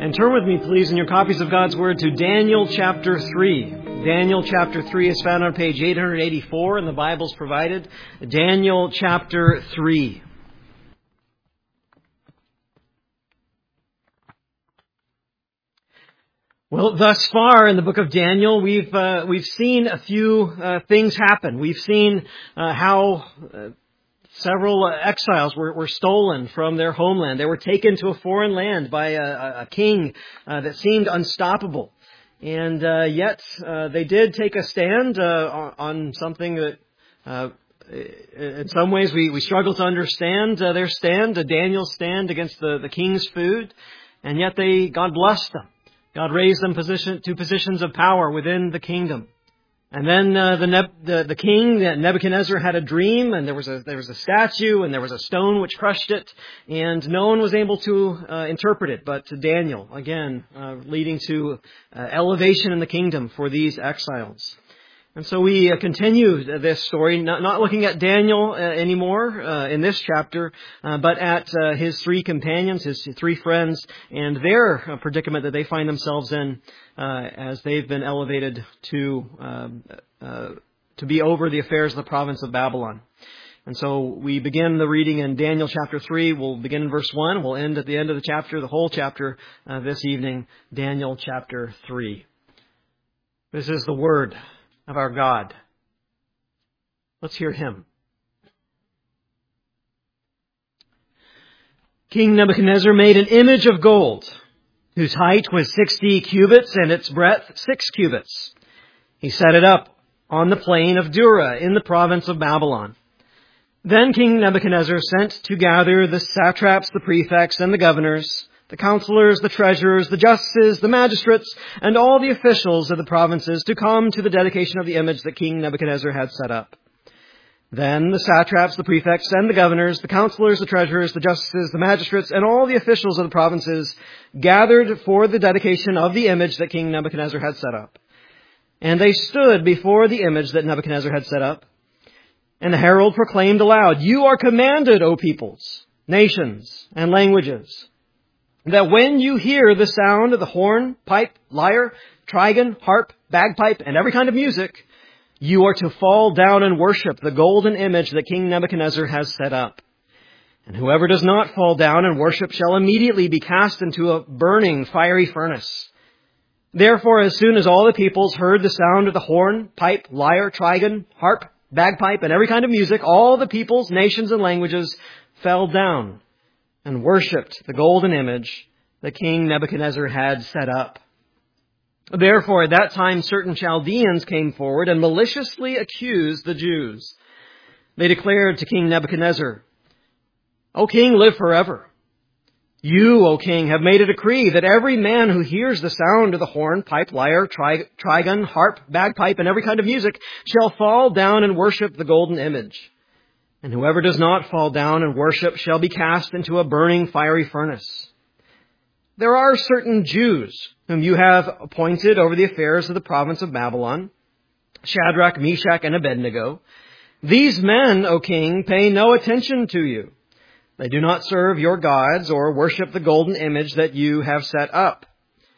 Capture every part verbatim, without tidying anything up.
And turn with me, please, in your copies of God's Word to Daniel chapter three. Daniel chapter three is found on page eight eighty-four in the Bibles provided. Daniel chapter three. Well, thus far in the book of Daniel, we've uh, we've seen a few uh, things happen. We've seen uh, how uh, several uh, exiles were, were stolen from their homeland. They were taken to a foreign land by a, a king uh, that seemed unstoppable. And uh, yet uh, they did take a stand uh, on something that uh, in some ways we, we struggle to understand uh, their stand, Daniel's stand against the, the king's food. And yet they, God blessed them. God raised them position, to positions of power within the kingdom. And then uh, the, Neb- the the king Nebuchadnezzar had a dream, and there was a there was a statue, and there was a stone which crushed it, and no one was able to uh, interpret it, but Daniel, again, uh, leading to uh, elevation in the kingdom for these exiles. And so we uh, continue this story, not, not looking at Daniel uh, anymore uh, in this chapter, uh, but at uh, his three companions, his three friends, and their uh, predicament that they find themselves in uh, as they've been elevated to uh, uh, to be over the affairs of the province of Babylon. And so we begin the reading in Daniel chapter three. We'll begin in verse one. We'll end at the end of the chapter, the whole chapter uh, this evening, Daniel chapter three. This is the word of our God. Let's hear him. King Nebuchadnezzar made an image of gold, whose height was sixty cubits and its breadth six cubits. He set it up on the plain of Dura in the province of Babylon. Then King Nebuchadnezzar sent to gather the satraps, the prefects, and the governors, the counselors, the treasurers, the justices, the magistrates, and all the officials of the provinces to come to the dedication of the image that King Nebuchadnezzar had set up. Then the satraps, the prefects, and the governors, the counselors, the treasurers, the justices, the magistrates, and all the officials of the provinces gathered for the dedication of the image that King Nebuchadnezzar had set up. And they stood before the image that Nebuchadnezzar had set up. And the herald proclaimed aloud, "You are commanded, O peoples, nations, and languages, that when you hear the sound of the horn, pipe, lyre, trigon, harp, bagpipe, and every kind of music, you are to fall down and worship the golden image that King Nebuchadnezzar has set up. And whoever does not fall down and worship shall immediately be cast into a burning fiery furnace. Therefore, as soon as all the peoples heard the sound of the horn, pipe, lyre, trigon, harp, bagpipe, and every kind of music, all the peoples, nations, and languages fell down and worshipped the golden image that King Nebuchadnezzar had set up. Therefore, at that time, certain Chaldeans came forward and maliciously accused the Jews. They declared to King Nebuchadnezzar, "O king, live forever. You, O king, have made a decree that every man who hears the sound of the horn, pipe, lyre, tri- trigon, harp, bagpipe, and every kind of music shall fall down and worship the golden image. And whoever does not fall down and worship shall be cast into a burning fiery furnace. There are certain Jews whom you have appointed over the affairs of the province of Babylon, Shadrach, Meshach, and Abednego. These men, O king, pay no attention to you. They do not serve your gods or worship the golden image that you have set up."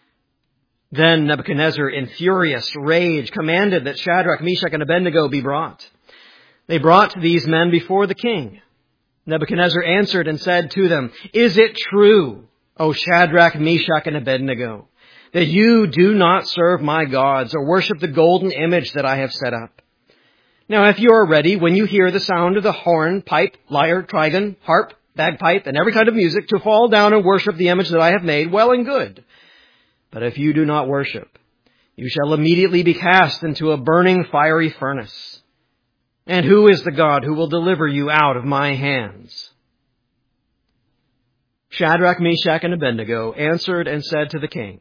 Then Nebuchadnezzar, in furious rage, commanded that Shadrach, Meshach, and Abednego be brought. They brought these men before the king. Nebuchadnezzar answered and said to them, "Is it true, O Shadrach, Meshach, and Abednego, that you do not serve my gods or worship the golden image that I have set up? Now, if you are ready, when you hear the sound of the horn, pipe, lyre, trigon, harp, bagpipe, and every kind of music, to fall down and worship the image that I have made, well and good. But if you do not worship, you shall immediately be cast into a burning fiery furnace. And who is the God who will deliver you out of my hands?" Shadrach, Meshach, and Abednego answered and said to the king,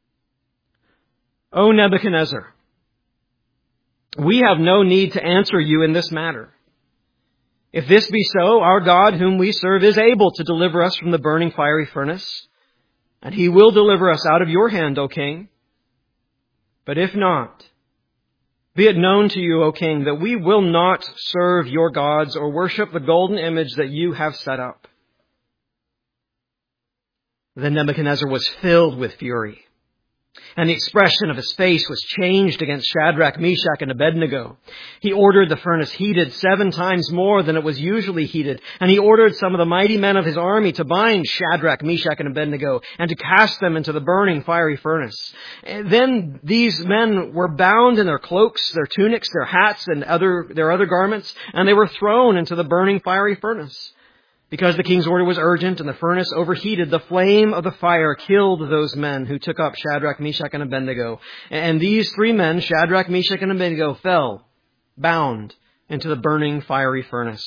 "O Nebuchadnezzar, we have no need to answer you in this matter. If this be so, our God whom we serve is able to deliver us from the burning fiery furnace, and he will deliver us out of your hand, O king. But if not, be it known to you, O king, that we will not serve your gods or worship the golden image that you have set up." Then Nebuchadnezzar was filled with fury, and the expression of his face was changed against Shadrach, Meshach, and Abednego. He ordered the furnace heated seven times more than it was usually heated, and he ordered some of the mighty men of his army to bind Shadrach, Meshach, and Abednego, and to cast them into the burning fiery furnace. And then these men were bound in their cloaks, their tunics, their hats, and other their other garments, and they were thrown into the burning fiery furnace. Because the king's order was urgent and the furnace overheated, the flame of the fire killed those men who took up Shadrach, Meshach, and Abednego. And these three men, Shadrach, Meshach, and Abednego, fell, bound, into the burning fiery furnace.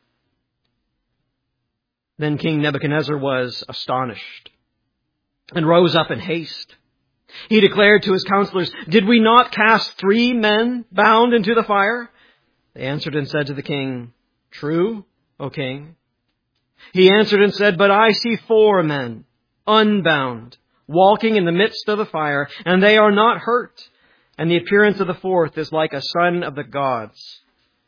Then King Nebuchadnezzar was astonished and rose up in haste. He declared to his counselors, "Did we not cast three men bound into the fire?" They answered and said to the king, "True, O king." He answered and said, "But I see four men, unbound, walking in the midst of the fire, and they are not hurt. And the appearance of the fourth is like a son of the gods."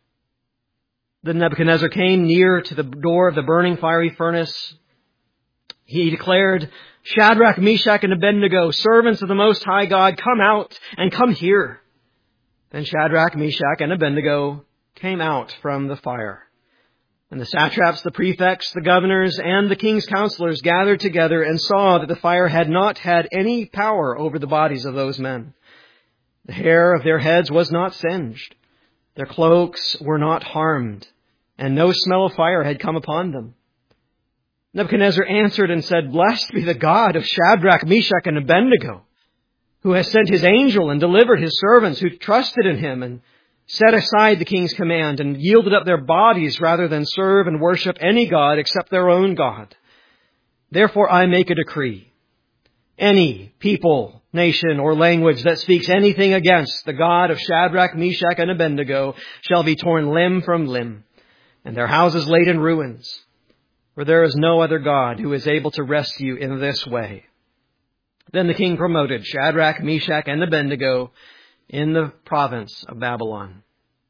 Then Nebuchadnezzar came near to the door of the burning fiery furnace. He declared, "Shadrach, Meshach, and Abednego, servants of the Most High God, come out and come here." Then Shadrach, Meshach, and Abednego came out from the fire. And the satraps, the prefects, the governors, and the king's counselors gathered together and saw that the fire had not had any power over the bodies of those men. The hair of their heads was not singed. Their cloaks were not harmed, and no smell of fire had come upon them. Nebuchadnezzar answered and said, "Blessed be the God of Shadrach, Meshach, and Abednego, who has sent his angel and delivered his servants who trusted in him and set aside the king's command and yielded up their bodies rather than serve and worship any god except their own God. Therefore I make a decree. Any people, nation, or language that speaks anything against the God of Shadrach, Meshach, and Abednego shall be torn limb from limb, and their houses laid in ruins. For there is no other God who is able to rescue in this way." Then the king promoted Shadrach, Meshach, and Abednego in the province of Babylon.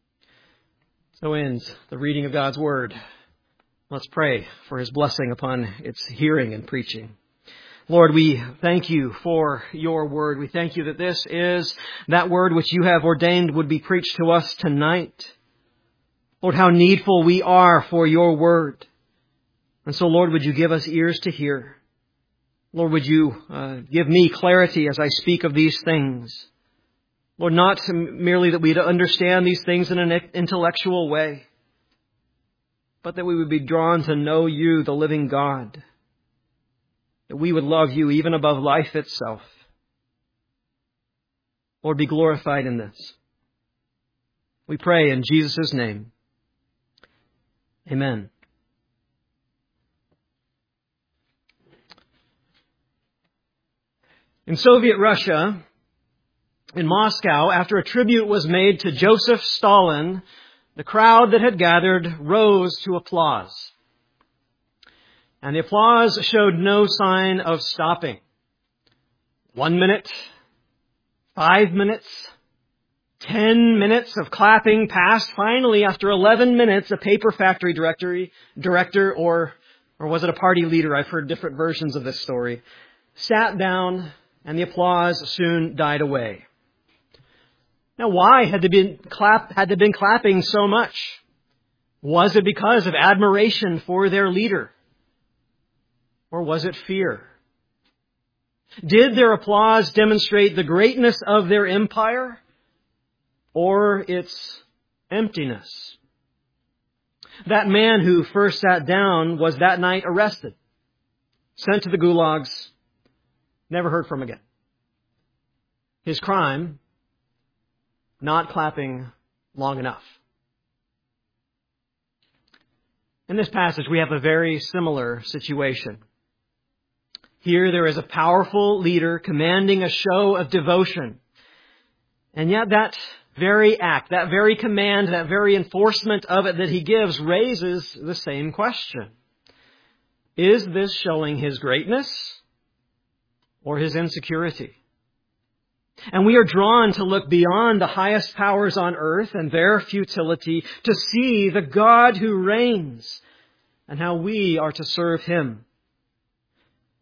So ends the reading of God's Word. Let's pray for His blessing upon its hearing and preaching. Lord, we thank you for your Word. We thank you that this is that Word which you have ordained would be preached to us tonight. Lord, how needful we are for your Word. And so, Lord, would you give us ears to hear? Lord, would you uh, give me clarity as I speak of these things? Lord, not merely that we understand these things in an intellectual way, but that we would be drawn to know you, the living God. That we would love you even above life itself. Lord, be glorified in this. We pray in Jesus' name. Amen. In Soviet Russia, in Moscow, after a tribute was made to Joseph Stalin, the crowd that had gathered rose to applause. And the applause showed no sign of stopping. One minute, five minutes, ten minutes of clapping passed. Finally, after eleven minutes, a paper factory directory, director, or, or was it a party leader? I've heard different versions of this story, sat down, and the applause soon died away. Now, why had they been clap, had they been clapping so much? Was it because of admiration for their leader? Or was it fear? Did their applause demonstrate the greatness of their empire or its emptiness? That man who first sat down was that night arrested, sent to the gulags, never heard from again. His crime, not clapping long enough. In this passage, we have a very similar situation. Here there is a powerful leader commanding a show of devotion. And yet that very act, that very command, that very enforcement of it that he gives raises the same question. Is this showing his greatness or his insecurity? And we are drawn to look beyond the highest powers on earth and their futility to see the God who reigns and how we are to serve him.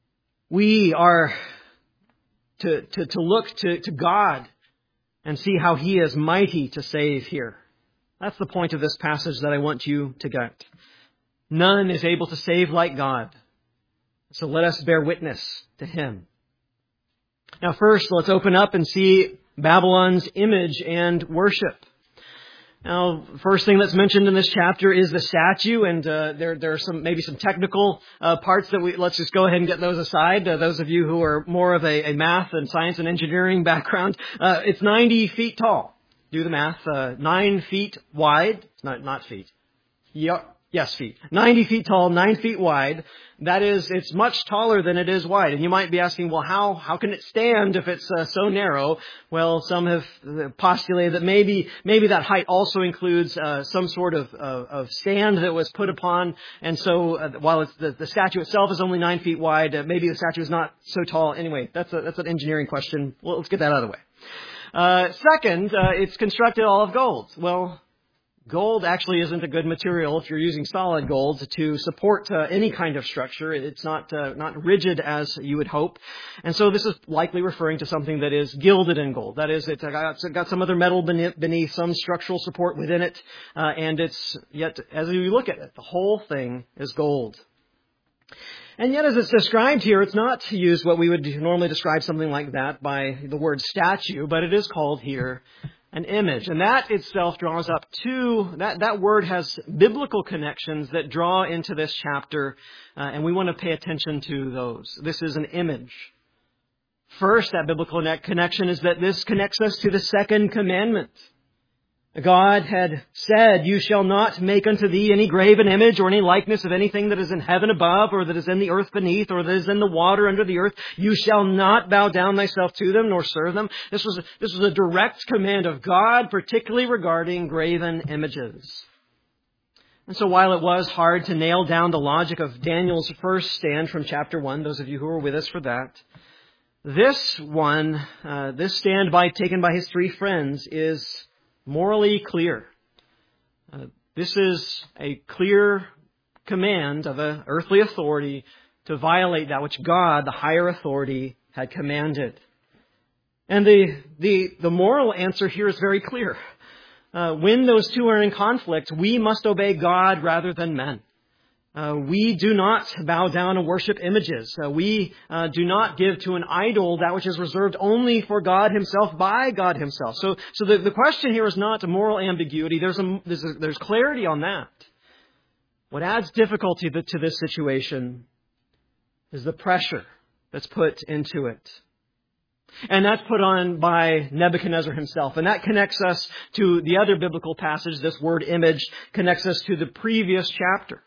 We are to, to, to look to, to God and see how He is mighty to save here. That's the point of this passage that I want you to get. None is able to save like God. So let us bear witness to Him. Now first, let's open up and see Babylon's image and worship. Now, first thing that's mentioned in this chapter is the statue, and uh, there there are some maybe some technical uh, parts that we let's just go ahead and get those aside. Uh, those of you who are more of a, a math and science and engineering background, uh, it's ninety feet tall. Do the math. Uh, nine feet wide. Not not feet. Yep. Yes, feet. ninety feet tall, nine feet wide. That is, it's much taller than it is wide. And you might be asking, well, how, how can it stand if it's uh, so narrow? Well, some have postulated that maybe, maybe that height also includes uh, some sort of, of, of stand that was put upon. And so, uh, while it's the, the statue itself is only nine feet wide, uh, maybe the statue is not so tall. Anyway, that's a, that's an engineering question. Well, let's get that out of the way. Uh, second, uh, it's constructed all of gold. Well, gold actually isn't a good material if you're using solid gold to support uh, any kind of structure. It's not uh, not rigid as you would hope. And so this is likely referring to something that is gilded in gold. That is, it's got, it's got some other metal beneath, beneath, some structural support within it. Uh, and it's yet, as you look at it, the whole thing is gold. And yet, as it's described here, it's not to use what we would normally describe something like that by the word statue, but it is called here an image. And that itself draws up two, that, that word has biblical connections that draw into this chapter, uh, and we want to pay attention to those. This is an image. First, that biblical connection is that this connects us to the second commandment. God had said, "You shall not make unto thee any graven image or any likeness of anything that is in heaven above, or that is in the earth beneath, or that is in the water under the earth. You shall not bow down thyself to them, nor serve them." This was, this was a direct command of God, particularly regarding graven images. And so while it was hard to nail down the logic of Daniel's first stand from chapter one, those of you who were with us for that, this one, uh, this stand by taken by his three friends is morally clear. Uh, this is a clear command of an earthly authority to violate that which God, the higher authority, had commanded. And the the, the moral answer here is very clear. Uh, when those two are in conflict, we must obey God rather than men. Uh, we do not bow down and worship images. Uh, we uh, do not give to an idol that which is reserved only for God Himself by God Himself. So, so the, the question here is not moral ambiguity. There's a, there's, a, there's clarity on that. What adds difficulty to, to this situation is the pressure that's put into it. And that's put on by Nebuchadnezzar himself. And that connects us to the other biblical passage. This word image connects us to the previous chapter.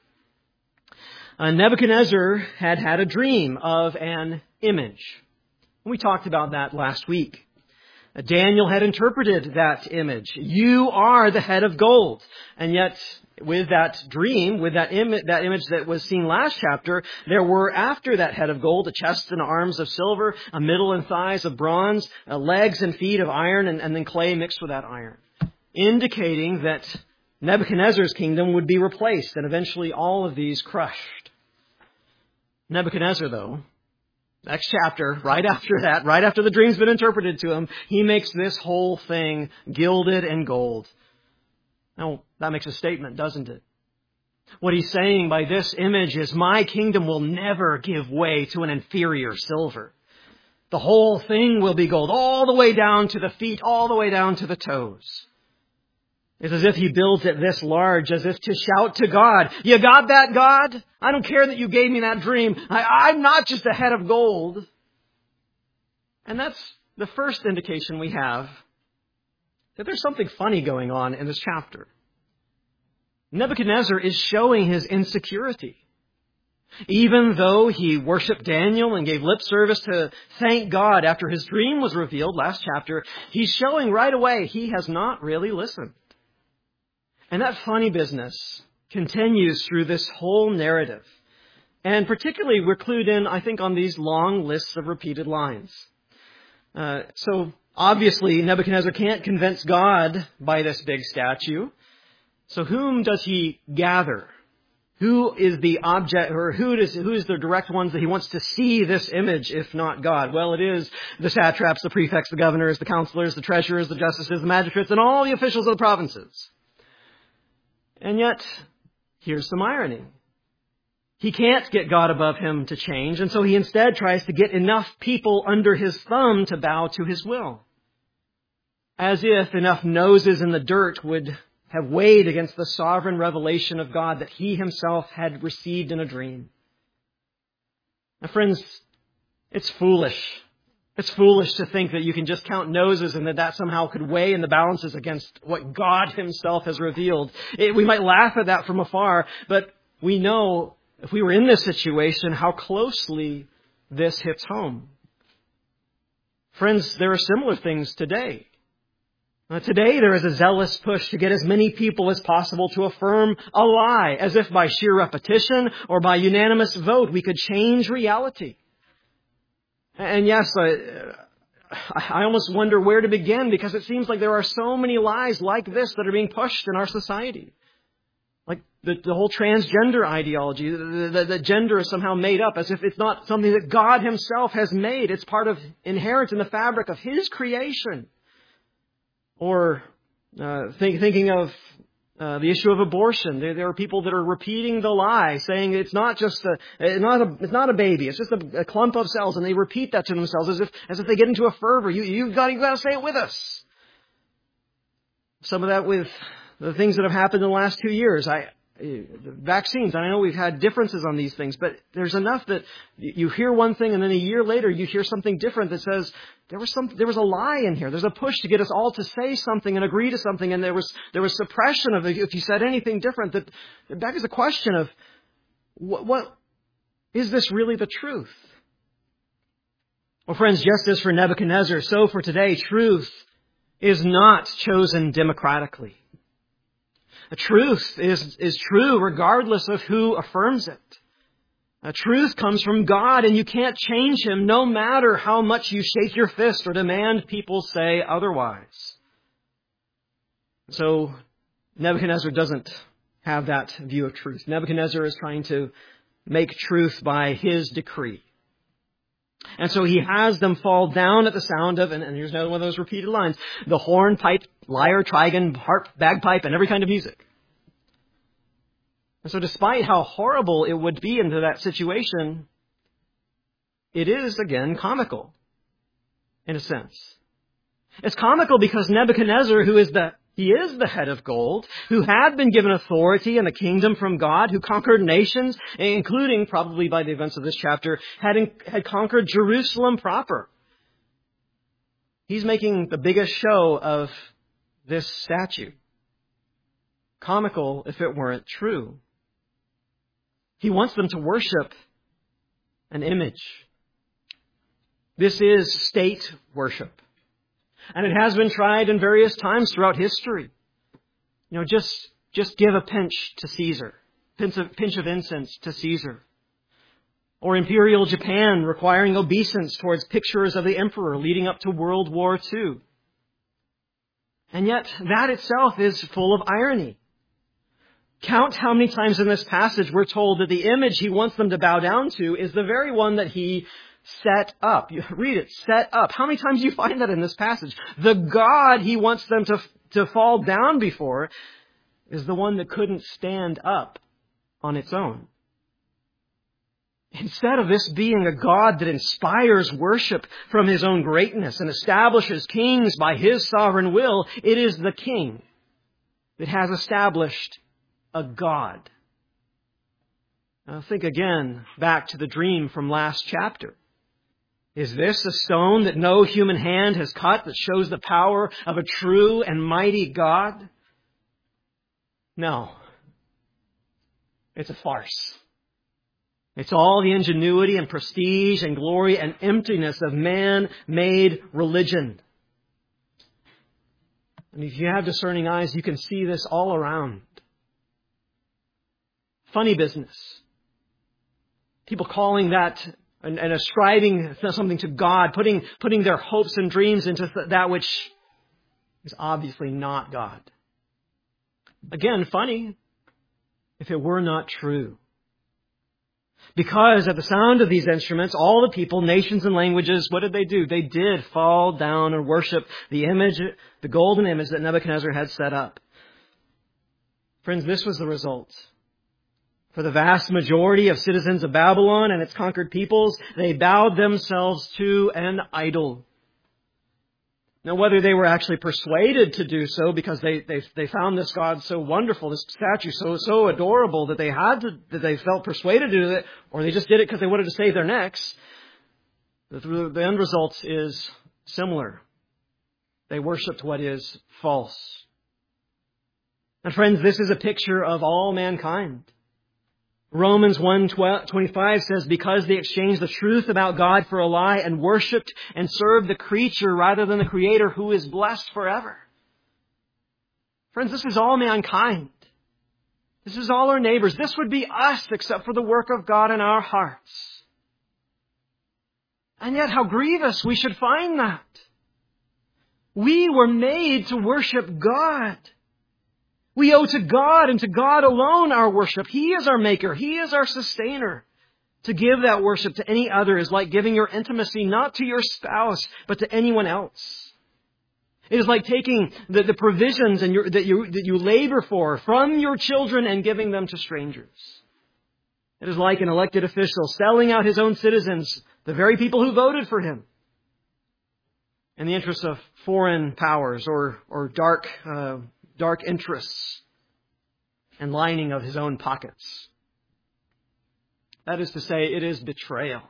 Uh, Nebuchadnezzar had had a dream of an image. We talked about that last week. Uh, Daniel had interpreted that image. You are the head of gold. And yet, with that dream, with that, Im- that image that was seen last chapter, there were after that head of gold, a chest and arms of silver, a middle and thighs of bronze, uh, legs and feet of iron, and, and then clay mixed with that iron. Indicating that Nebuchadnezzar's kingdom would be replaced and eventually all of these crushed. Nebuchadnezzar, though, next chapter, right after that, right after the dream's been interpreted to him, he makes this whole thing gilded in gold. Now, that makes a statement, doesn't it? What he's saying by this image is, my kingdom will never give way to an inferior silver. The whole thing will be gold, all the way down to the feet, all the way down to the toes. It's as if he builds it this large, as if to shout to God, "You got that, God? I don't care that you gave me that dream. I, I'm not just a head of gold." And that's the first indication we have that there's something funny going on in this chapter. Nebuchadnezzar is showing his insecurity. Even though he worshipped Daniel and gave lip service to thank God after his dream was revealed last chapter, he's showing right away he has not really listened. And that funny business continues through this whole narrative. And particularly we're clued in, I think, on these long lists of repeated lines. Uh, so obviously Nebuchadnezzar can't convince God by this big statue. So whom does he gather? Who is the object, or who is, who is the direct ones that he wants to see this image, if not God? Well, it is the satraps, the prefects, the governors, the counselors, the treasurers, the justices, the magistrates, and all the officials of the provinces. And yet, here's some irony. He can't get God above him to change, and so he instead tries to get enough people under his thumb to bow to his will. As if enough noses in the dirt would have weighed against the sovereign revelation of God that he himself had received in a dream. Now, friends, it's foolish. It's foolish to think that you can just count noses and that that somehow could weigh in the balances against what God himself has revealed. It, we might laugh at that from afar, but we know if we were in this situation, how closely this hits home. Friends, there are similar things today. Uh, today there is a zealous push to get as many people as possible to affirm a lie, as if by sheer repetition or by unanimous vote we could change reality. And yes, I, I almost wonder where to begin, because it seems like there are so many lies like this that are being pushed in our society. Like the, the whole transgender ideology, that gender is somehow made up, as if it's not something that God himself has made. It's part of, inherent in the fabric of his creation. Or uh, think, thinking of uh, the issue of abortion, there, there are people that are repeating the lie, saying it's not just a, it's not a, it's not a baby, it's just a, a clump of cells, and they repeat that to themselves as if as if they get into a fervor. You you've got you got to say it with us. Some of that with the things that have happened in the last two years. I. Vaccines, I know we've had differences on these things, but there's enough that you hear one thing and then a year later you hear something different that says there was some, there was a lie in here. There's a push to get us all to say something and agree to something, and there was there was suppression of if you said anything different. That that begs the question of what, what is this really the truth? Well, friends, just as for Nebuchadnezzar, so for today, truth is not chosen democratically. The truth is, is true regardless of who affirms it. The truth comes from God, and you can't change him no matter how much you shake your fist or demand people say otherwise. So Nebuchadnezzar doesn't have that view of truth. Nebuchadnezzar is trying to make truth by his decree. And so he has them fall down at the sound of, and, and here's another one of those repeated lines, the horn, pipe, lyre, trigon, harp, bagpipe, and every kind of music. And so despite how horrible it would be into that situation, it is, again, comical, in a sense. It's comical because Nebuchadnezzar, who is the He is the head of gold, who had been given authority and a kingdom from God, who conquered nations, including, probably by the events of this chapter, had, in, had conquered Jerusalem proper. He's making the biggest show of this statue. Comical if it weren't true. He wants them to worship an image. This is state worship. And it has been tried in various times throughout history. You know, just, just give a pinch to Caesar. Pinch of, pinch of incense to Caesar. Or Imperial Japan requiring obeisance towards pictures of the emperor leading up to World War Two. And yet, that itself is full of irony. Count how many times in this passage we're told that the image he wants them to bow down to is the very one that he set up. You read it, set up. How many times do you find that in this passage? The God he wants them to, to fall down before is the one that couldn't stand up on its own. Instead of this being a God that inspires worship from his own greatness and establishes kings by his sovereign will, it is the king that has established a God. Now think again back to the dream from last chapter. Is this a stone that no human hand has cut that shows the power of a true and mighty God? No. It's a farce. It's all the ingenuity and prestige and glory and emptiness of man-made religion. And if you have discerning eyes, you can see this all around. Funny business. People calling that and, and ascribing something to God, putting, putting their hopes and dreams into that which is obviously not God. Again, funny. if it were not true. Because at the sound of these instruments, all the people, nations and languages, what did they do? They did fall down and worship the image, the golden image that Nebuchadnezzar had set up. Friends, this was the result. For the vast majority of citizens of Babylon and its conquered peoples, they bowed themselves to an idol. Now, whether they were actually persuaded to do so because they, they, they found this God so wonderful, this statue so, so adorable that they had to, that they felt persuaded to do it, or they just did it because they wanted to save their necks, the, the end result is similar. They worshipped what is false. And friends, this is a picture of all mankind. Romans one twenty-five says, because they exchanged the truth about God for a lie and worshipped and served the creature rather than the Creator who is blessed forever. Friends, this is all mankind. This is all our neighbors. This would be us except for the work of God in our hearts. And yet how grievous we should find that. We were made to worship God. We owe to God and to God alone our worship. He is our maker. He is our sustainer. To give that worship to any other is like giving your intimacy not to your spouse, but to anyone else. It is like taking the, the provisions and your, that, you, that you labor for from your children and giving them to strangers. It is like an elected official selling out his own citizens, the very people who voted for him, in the interest of foreign powers or, or dark uh, dark interests and lining of his own pockets. That is to say, it is betrayal.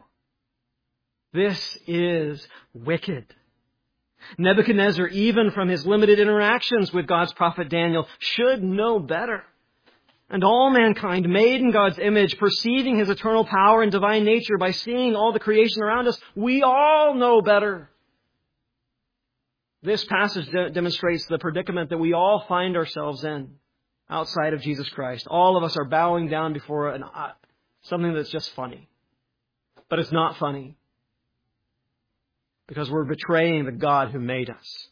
This is wicked. Nebuchadnezzar, even from his limited interactions with God's prophet Daniel, should know better. And all mankind, made in God's image, perceiving His eternal power and divine nature by seeing all the creation around us, we all know better. This passage de- demonstrates the predicament that we all find ourselves in outside of Jesus Christ. All of us are bowing down before an, uh, something that's just funny. But it's not funny. Because we're betraying the God who made us.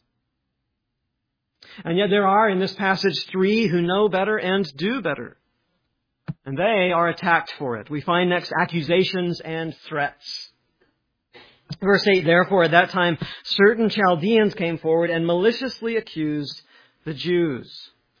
And yet there are in this passage three who know better and do better. And they are attacked for it. We find next accusations and threats. Verse eight, therefore, at that time, certain Chaldeans came forward and maliciously accused the Jews.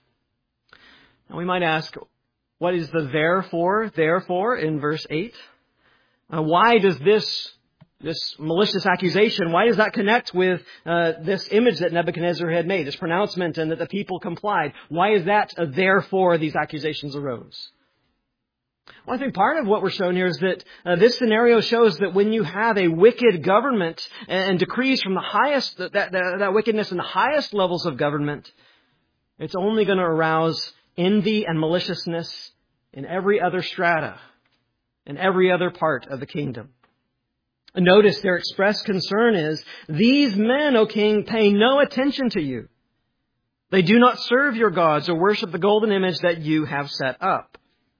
Now we might ask, what is the therefore, therefore, in verse eight? Uh, why does this, this malicious accusation, why does that connect with uh, this image that Nebuchadnezzar had made, this pronouncement, and that the people complied? Why is that uh, therefore these accusations arose? Well, I think part of what we're shown here is that uh, this scenario shows that when you have a wicked government and, and decrees from the highest, that, that, that wickedness in the highest levels of government, it's only going to arouse envy and maliciousness in every other strata, in every other part of the kingdom. Notice their expressed concern is, these men, O king, pay no attention to you. They do not serve your gods or worship the golden image that you have set up.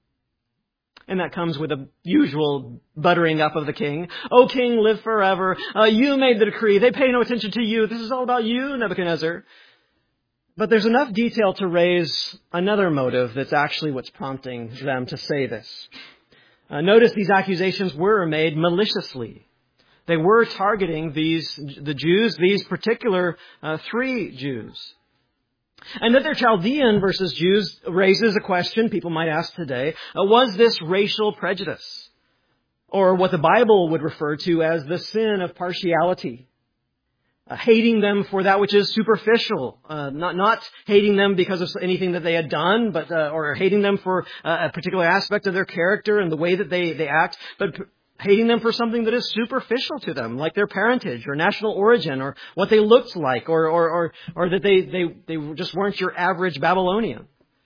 And that comes with the usual buttering up of the king. O king, live forever. Uh, you made the decree. They pay no attention to you. This is all about you, Nebuchadnezzar. But there's enough detail to raise another motive that's actually what's prompting them to say this. Uh, notice these accusations were made maliciously. They were targeting these, the Jews, these particular uh, three Jews. And that they're Chaldean versus Jews raises a question people might ask today. Uh, was this racial prejudice? Or what the Bible would refer to as the sin of partiality? Uh, hating them for that which is superficial. Uh, not, not hating them because of anything that they had done, but uh, or hating them for uh, a particular aspect of their character and the way that they, they act, but p- hating them for something that is superficial to them, like their parentage or national origin or what they looked like, or or or, or that they, they, they just weren't your average Babylonian.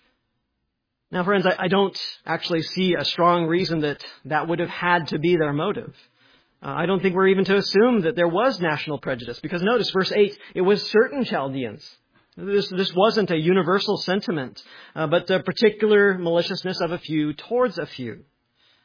Now, friends, I, I don't actually see a strong reason that that would have had to be their motive. Uh, I don't think we're even to assume that there was national prejudice, because notice verse eight, it was certain Chaldeans. This, this wasn't a universal sentiment, uh, but the particular maliciousness of a few towards a few.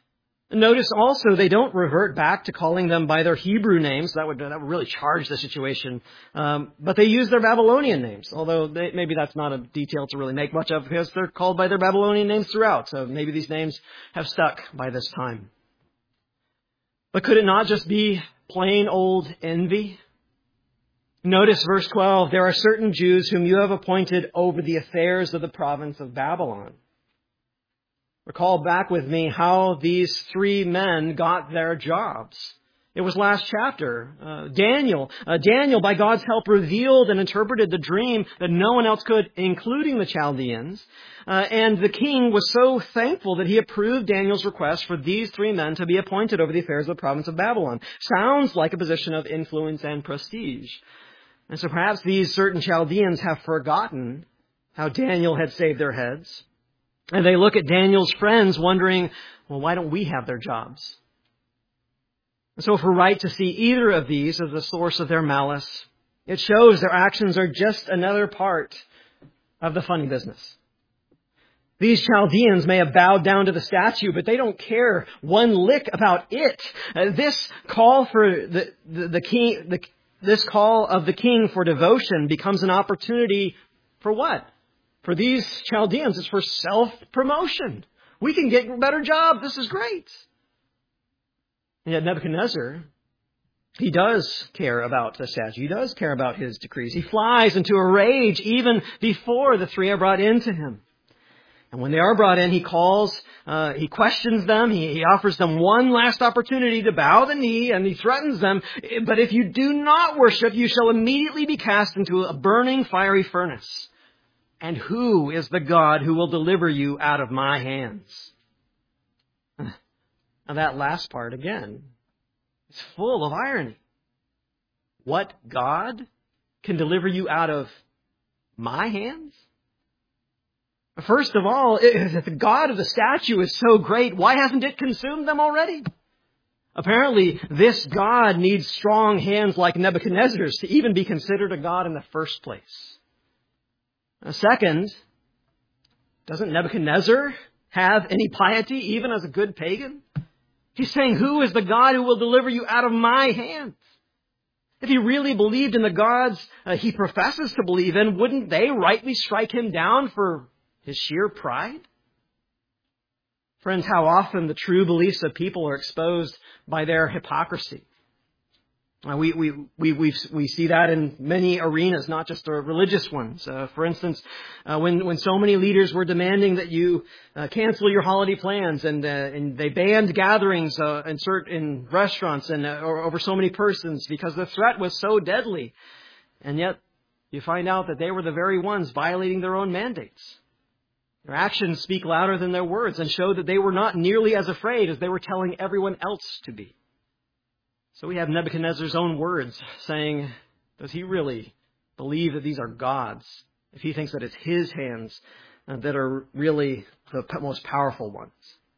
Notice also they don't revert back to calling them by their Hebrew names. That would, that would really charge the situation. Um, but they use their Babylonian names, although they, maybe that's not a detail to really make much of because they're called by their Babylonian names throughout. So maybe these names have stuck by this time. But could it not just be plain old envy? Notice verse twelve, there are certain Jews whom you have appointed over the affairs of the province of Babylon. Recall back with me how these three men got their jobs. It was last chapter. Uh, Daniel. Uh, Daniel, by God's help, revealed and interpreted the dream that no one else could, including the Chaldeans. Uh, and the king was so thankful that he approved Daniel's request for these three men to be appointed over the affairs of the province of Babylon. Sounds like a position of influence and prestige. And so perhaps these certain Chaldeans have forgotten how Daniel had saved their heads. And they look at Daniel's friends wondering, well, why don't we have their jobs? And so if we're right to see either of these as the source of their malice, it shows their actions are just another part of the funny business. These Chaldeans may have bowed down to the statue, but they don't care one lick about it. Uh, this call for the, the, the king, the, this call of the king for devotion becomes an opportunity for what? For these Chaldeans, it's for self-promotion. We can get a better job. This is great. And yet Nebuchadnezzar, he does care about the statue. He does care about his decrees. He flies into a rage even before the three are brought into him. And when they are brought in, he calls, uh, he questions them. He, he offers them one last opportunity to bow the knee, and he threatens them. But if you do not worship, you shall immediately be cast into a burning fiery furnace. And who is the God who will deliver you out of my hands? Now that last part, again, is full of irony. What God can deliver you out of my hands? First of all, if the God of the statue is so great, why hasn't it consumed them already? Apparently, this God needs strong hands like Nebuchadnezzar's to even be considered a God in the first place. Second, doesn't Nebuchadnezzar have any piety even as a good pagan? He's saying, who is the God who will deliver you out of my hands? If he really believed in the gods uh, he professes to believe in, wouldn't they rightly strike him down for his sheer pride? Friends, how often the true beliefs of people are exposed by their hypocrisy. Uh, we, we, we, we, we see that in many arenas, not just the religious ones. Uh, for instance, uh, when, when so many leaders were demanding that you uh, cancel your holiday plans and, uh, and they banned gatherings uh, in, certain, in restaurants and uh, or over so many persons because the threat was so deadly. And yet you find out that they were the very ones violating their own mandates. Their actions speak louder than their words and show that they were not nearly as afraid as they were telling everyone else to be. So we have Nebuchadnezzar's own words saying, does he really believe that these are gods if he thinks that it's his hands that are really the most powerful ones?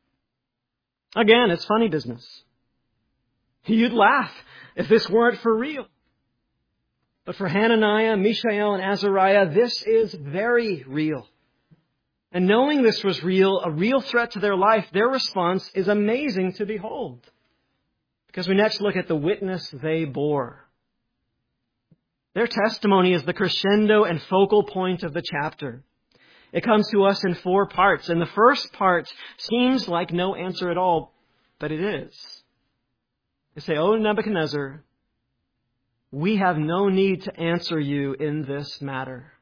Again, it's funny business. You'd laugh if this weren't for real. But for Hananiah, Mishael, and Azariah, this is very real. And knowing this was real, a real threat to their life, their response is amazing to behold. Because we next look at the witness they bore. Their testimony is the crescendo and focal point of the chapter. It comes to us in four parts. And the first part seems like no answer at all, but it is. They say, O Nebuchadnezzar, we have no need to answer you in this matter.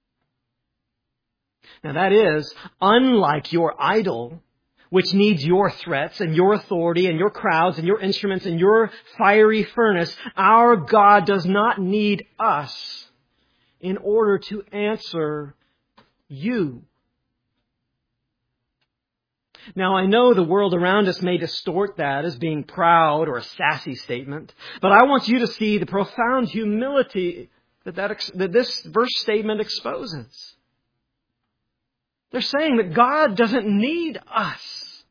Now that is, unlike your idol, which needs your threats and your authority and your crowds and your instruments and your fiery furnace, our God does not need us in order to answer you. Now, I know the world around us may distort that as being proud or a sassy statement, but I want you to see the profound humility that, that, that this verse statement exposes. They're saying that God doesn't need us.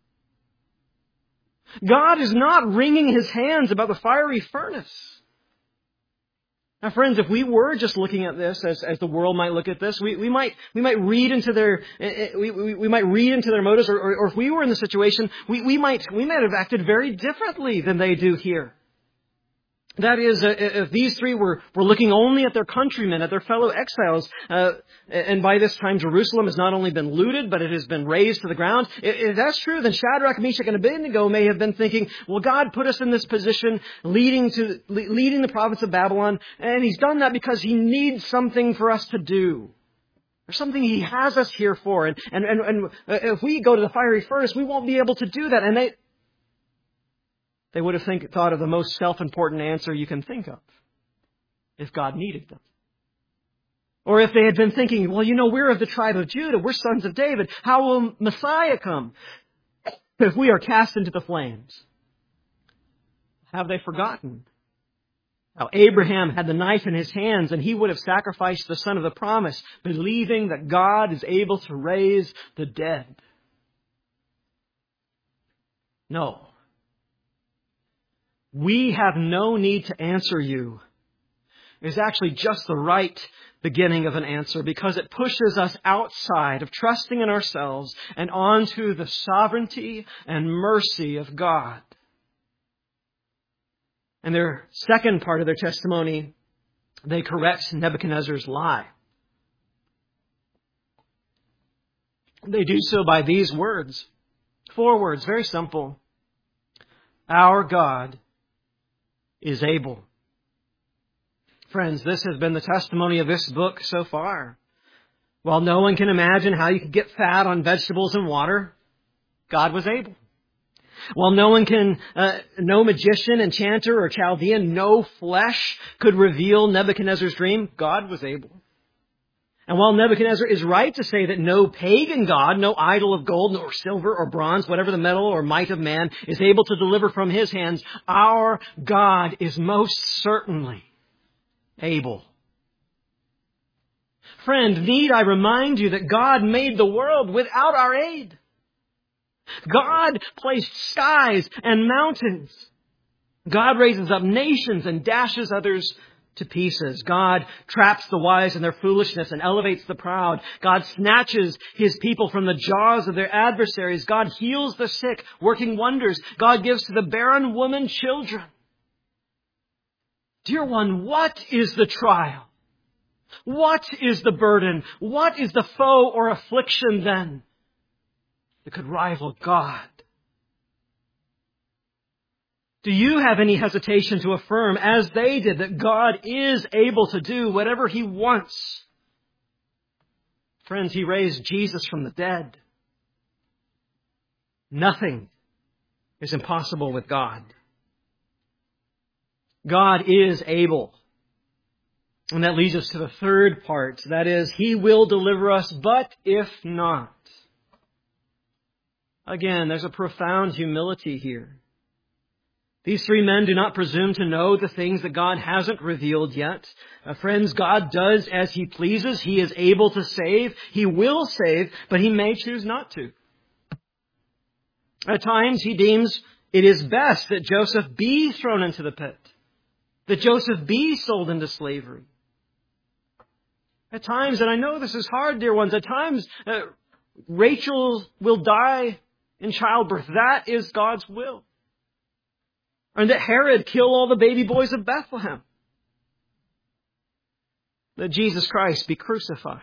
God is not wringing his hands about the fiery furnace. Now, friends, if we were just looking at this as, as the world might look at this, we, we might we might read into their we, we, we might read into their motives, or, or, or if we were in the situation, we, we might we might have acted very differently than they do here. That is, uh, if these three were, were looking only at their countrymen, at their fellow exiles, uh, and by this time Jerusalem has not only been looted, but it has been razed to the ground. If, if that's true, then Shadrach, Meshach, and Abednego may have been thinking, well, God put us in this position leading to leading the province of Babylon, and He's done that because He needs something for us to do. There's something He has us here for, and, and, and, and if we go to the fiery furnace, we won't be able to do that. And they... They would have think, thought of the most self-important answer you can think of, if God needed them. Or if they had been thinking, well, you know, we're of the tribe of Judah, we're sons of David, how will Messiah come if we are cast into the flames? Have they forgotten how Abraham had the knife in his hands and he would have sacrificed the son of the promise, believing that God is able to raise the dead? No. We have no need to answer you. It's actually just the right beginning of an answer, because it pushes us outside of trusting in ourselves and onto the sovereignty and mercy of God. And their second part of their testimony, they correct Nebuchadnezzar's lie. They do so by these words. Four words, very simple. Our God is able. Friends, this has been the testimony of this book so far. While no one can imagine how you could get fat on vegetables and water, God was able. While no one can, uh, no magician, enchanter, or Chaldean, no flesh could reveal Nebuchadnezzar's dream, God was able. And while Nebuchadnezzar is right to say that no pagan god, no idol of gold or silver or bronze, whatever the metal or might of man, is able to deliver from his hands, our God is most certainly able. Friend, need I remind you that God made the world without our aid? God placed skies and mountains. God raises up nations and dashes others to pieces. God traps the wise in their foolishness and elevates the proud. God snatches His people from the jaws of their adversaries. God heals the sick, working wonders. God gives to the barren woman children. Dear one, what is the trial? What is the burden? What is the foe or affliction then that could rival God? Do you have any hesitation to affirm, as they did, that God is able to do whatever He wants? Friends, He raised Jesus from the dead. Nothing is impossible with God. God is able. And that leads us to the third part. That is, He will deliver us, but if not. Again, there's a profound humility here. These three men do not presume to know the things that God hasn't revealed yet. Uh, friends, God does as He pleases. He is able to save. He will save, but He may choose not to. At times, He deems it is best that Joseph be thrown into the pit, that Joseph be sold into slavery. At times, and I know this is hard, dear ones, at times, uh, Rachel will die in childbirth. That is God's will. And that Herod kill all the baby boys of Bethlehem. That Jesus Christ be crucified.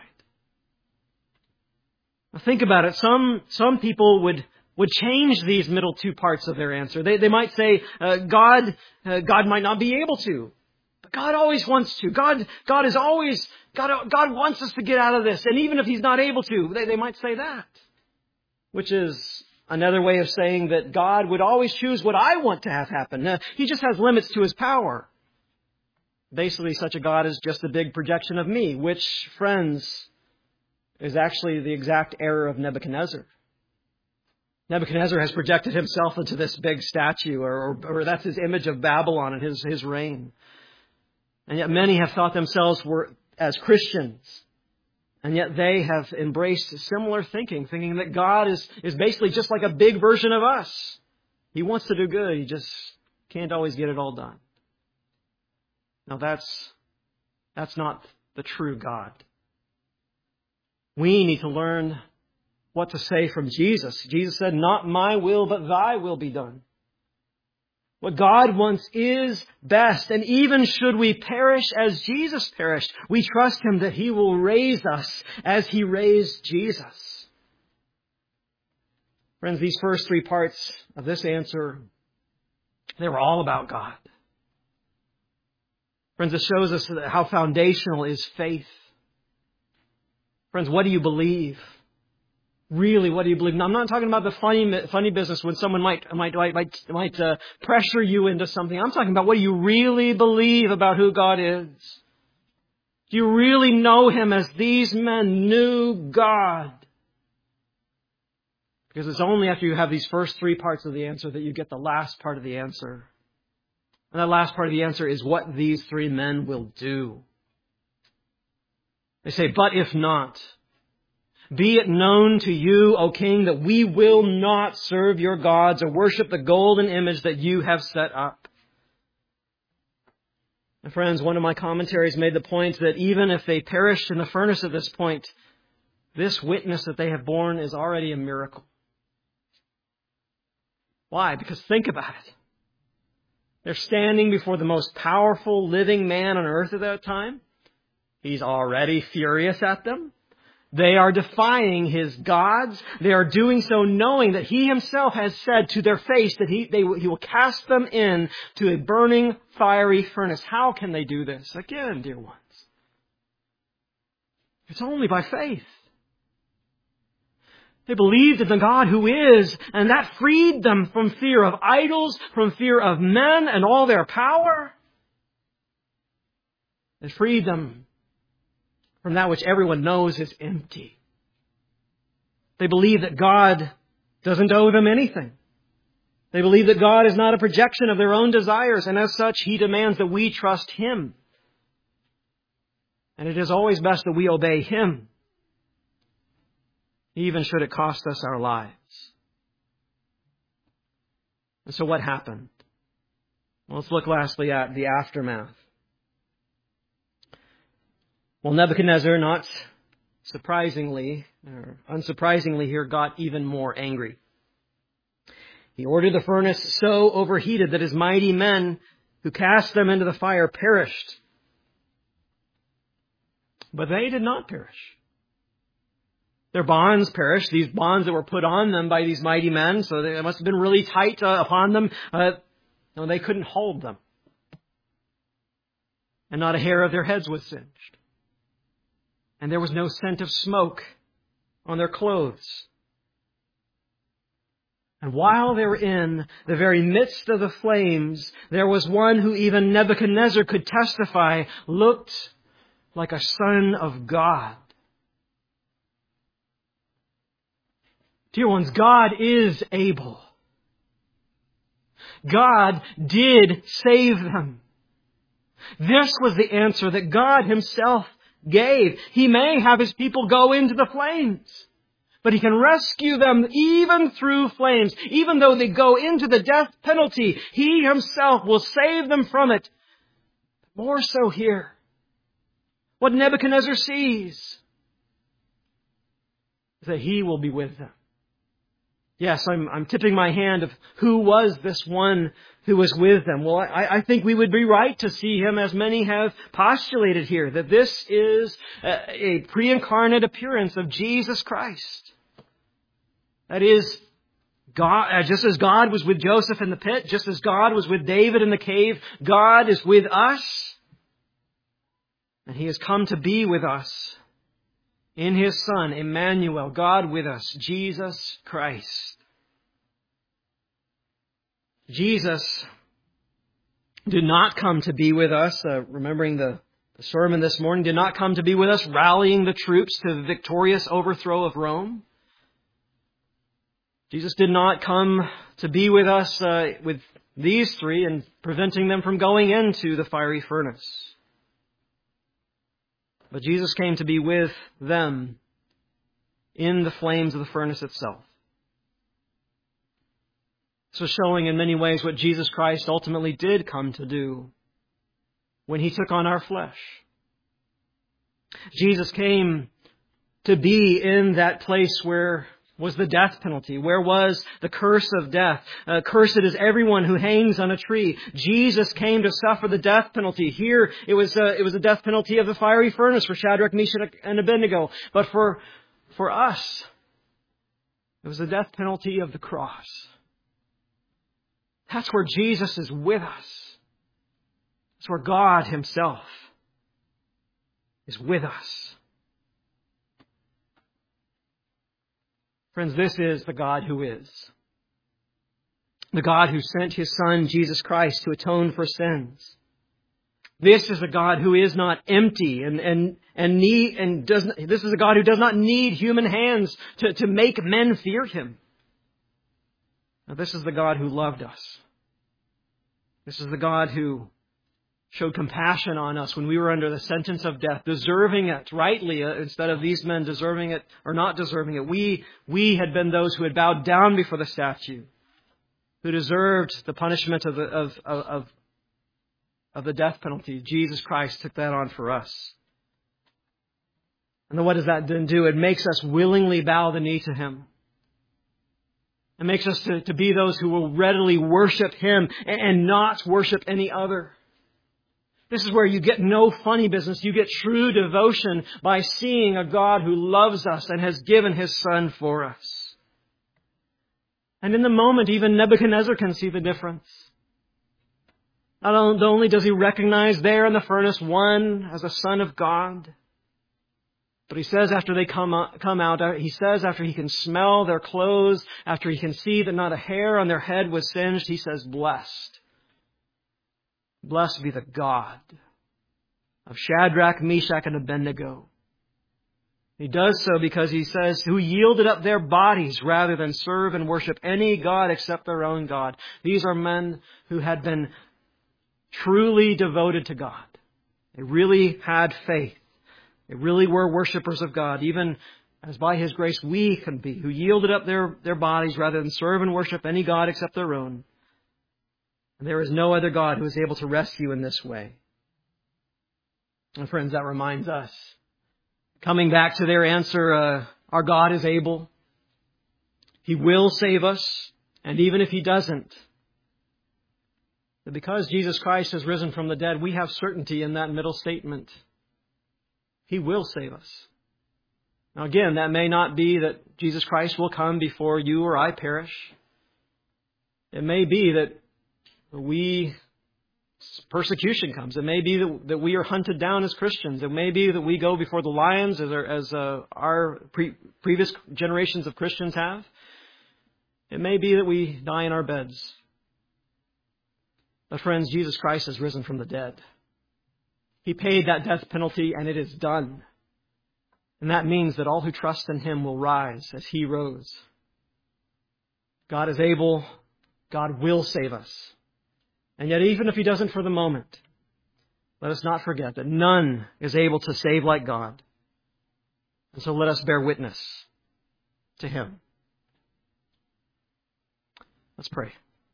Now think about it. Some some people would would change these middle two parts of their answer. They they might say uh, God uh, God might not be able to, but God always wants to. God God is always God God wants us to get out of this, and even if He's not able to, they they might say that, which is another way of saying that God would always choose what I want to have happen. Uh, he just has limits to His power. Basically, such a God is just a big projection of me, which, friends, is actually the exact error of Nebuchadnezzar. Nebuchadnezzar has projected himself into this big statue, or, or, or that's his image of Babylon and his, his reign. And yet many have thought themselves were as Christians. And yet they have embraced similar thinking, thinking that God is, is basically just like a big version of us. He wants to do good. He just can't always get it all done. Now that's That's not the true God. We need to learn what to say from Jesus. Jesus said, "Not my will, but thy will be done." What God wants is best. And even should we perish as Jesus perished, we trust Him that He will raise us as He raised Jesus. Friends, these first three parts of this answer, they were all about God. Friends, it shows us how foundational is faith. Friends, what do you believe? Really, what do you believe? Now, I'm not talking about the funny, funny business when someone might might might might uh, pressure you into something. I'm talking about what do you really believe about who God is? Do you really know Him as these men knew God? Because it's only after you have these first three parts of the answer that you get the last part of the answer. And that last part of the answer is what these three men will do. They say, "But if not, be it known to you, O king, that we will not serve your gods or worship the golden image that you have set up." And friends, one of my commentaries made the point that even if they perished in the furnace at this point, this witness that they have borne is already a miracle. Why? Because think about it. They're standing before the most powerful living man on earth at that time. He's already furious at them. They are defying His gods. They are doing so knowing that He Himself has said to their face that He, they, he will cast them in to a burning, fiery furnace. How can they do this? Again, dear ones, it's only by faith. They believed in the God who is, and that freed them from fear of idols, from fear of men and all their power. It freed them from that which everyone knows is empty. They believe that God doesn't owe them anything. They believe that God is not a projection of their own desires, and as such, He demands that we trust Him. And it is always best that we obey Him, even should it cost us our lives. And so what happened? Well, let's look lastly at the aftermath. Well, Nebuchadnezzar, not surprisingly, or unsurprisingly here, got even more angry. He ordered the furnace so overheated that his mighty men who cast them into the fire perished. But they did not perish. Their bonds perished, these bonds that were put on them by these mighty men, so they must have been really tight uh, upon them. Uh, no, they couldn't hold them. And not a hair of their heads was singed. And there was no scent of smoke on their clothes. And while they were in the very midst of the flames, there was one who even Nebuchadnezzar could testify looked like a son of God. Dear ones, God is able. God did save them. This was the answer that God Himself gave. He may have His people go into the flames, but He can rescue them even through flames. Even though they go into the death penalty, He Himself will save them from it. More so here. What Nebuchadnezzar sees is that He will be with them. Yes, I'm, I'm tipping my hand of who was this one who was with them. Well, I, I think we would be right to see Him as many have postulated here, that this is a, a pre-incarnate appearance of Jesus Christ. That is, God, uh, just as God was with Joseph in the pit, just as God was with David in the cave, God is with us. And He has come to be with us in His Son, Emmanuel, God with us, Jesus Christ. Jesus did not come to be with us, uh, remembering the, the sermon this morning, did not come to be with us rallying the troops to the victorious overthrow of Rome. Jesus did not come to be with us uh, with these three and preventing them from going into the fiery furnace. But Jesus came to be with them in the flames of the furnace itself. So showing in many ways what Jesus Christ ultimately did come to do when He took on our flesh. Jesus came to be in that place where was the death penalty, where was the curse of death. Uh, cursed is everyone who hangs on a tree. Jesus came to suffer the death penalty. Here it was uh, it was a death penalty of the fiery furnace for Shadrach, Meshach, and Abednego. But for for us, it was the death penalty of the cross. That's where Jesus is with us. That's where God Himself is with us. Friends, this is the God who is. The God who sent His Son, Jesus Christ, to atone for sins. This is a God who is not empty and, and, and need, and does not, this is a God who does not need human hands to, to make men fear Him. Now, this is the God who loved us. This is the God who showed compassion on us when we were under the sentence of death, deserving it rightly, uh, instead of these men deserving it or not deserving it. We, we had been those who had bowed down before the statue, who deserved the punishment of the, of, of, of, of the death penalty. Jesus Christ took that on for us. And then what does that then do? It makes us willingly bow the knee to Him. It makes us to, to be those who will readily worship Him and, and not worship any other. This is where you get no funny business. You get true devotion by seeing a God who loves us and has given His Son for us. And in the moment, even Nebuchadnezzar can see the difference. Not only does he recognize there in the furnace one as a Son of God, but he says after they come out, come out, he says after he can smell their clothes, after he can see that not a hair on their head was singed, he says, blessed. Blessed be the God of Shadrach, Meshach, and Abednego. He does so because He says, who yielded up their bodies rather than serve and worship any God except their own God. These are men who had been truly devoted to God. They really had faith. They really were worshipers of God, even as by His grace we can be, who yielded up their, their bodies rather than serve and worship any God except their own. And there is no other God who is able to rescue in this way. And friends, that reminds us, coming back to their answer, uh, our God is able. He will save us. And even if He doesn't, that because Jesus Christ has risen from the dead, we have certainty in that middle statement. He will save us. Now again, that may not be that Jesus Christ will come before you or I perish. It may be that we, persecution comes. It may be that, that we are hunted down as Christians. It may be that we go before the lions as our, as, uh, our pre- previous generations of Christians have. It may be that we die in our beds. But friends, Jesus Christ has risen from the dead. He paid that death penalty and it is done. And that means that all who trust in Him will rise as He rose. God is able. God will save us. And yet, even if He doesn't for the moment, let us not forget that none is able to save like God. And so let us bear witness to Him. Let's pray.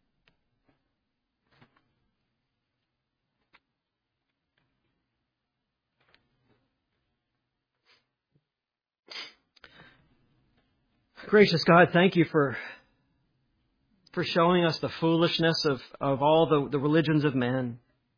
Gracious God, thank You for for showing us the foolishness of, of all the, the religions of man.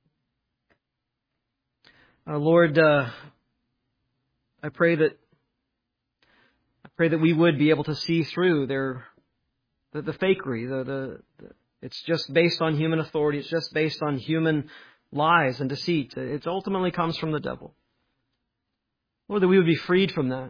Uh, Lord, uh, I pray that I pray that we would be able to see through their the, the fakery. The, the, the it's just based on human authority. It's just based on human lies and deceit. It ultimately comes from the devil. Lord, that we would be freed from that.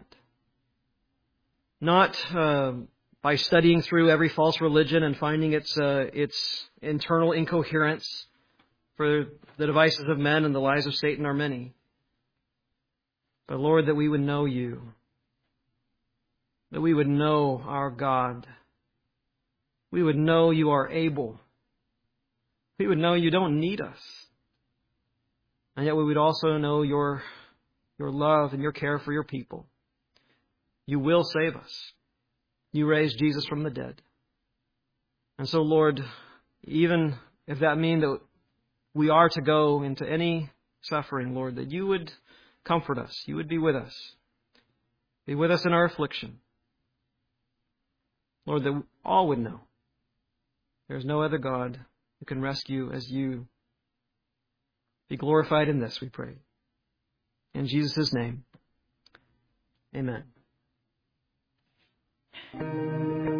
Not uh, by studying through every false religion and finding its uh, its internal incoherence, for the devices of men and the lies of Satan are many. But Lord, that we would know You, that we would know our God, we would know You are able, we would know You don't need us, and yet we would also know Your Your love and Your care for Your people. You will save us. You raised Jesus from the dead. And so, Lord, even if that means that we are to go into any suffering, Lord, that You would comfort us. You would be with us. Be with us in our affliction. Lord, that all would know there is no other God who can rescue as you. Be glorified in this, we pray. In Jesus' name, amen.